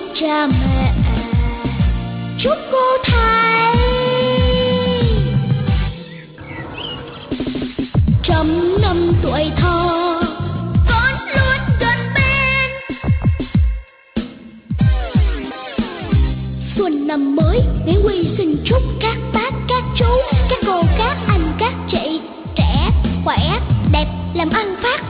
cha mẹ, chúc cô thầy trăm năm tuổi thọ con luôn gần bên. Xuân năm mới Nguyễn Huy xin chúc các bác, các chú, các cô, các anh, các chị trẻ, khỏe, đẹp, làm ăn phát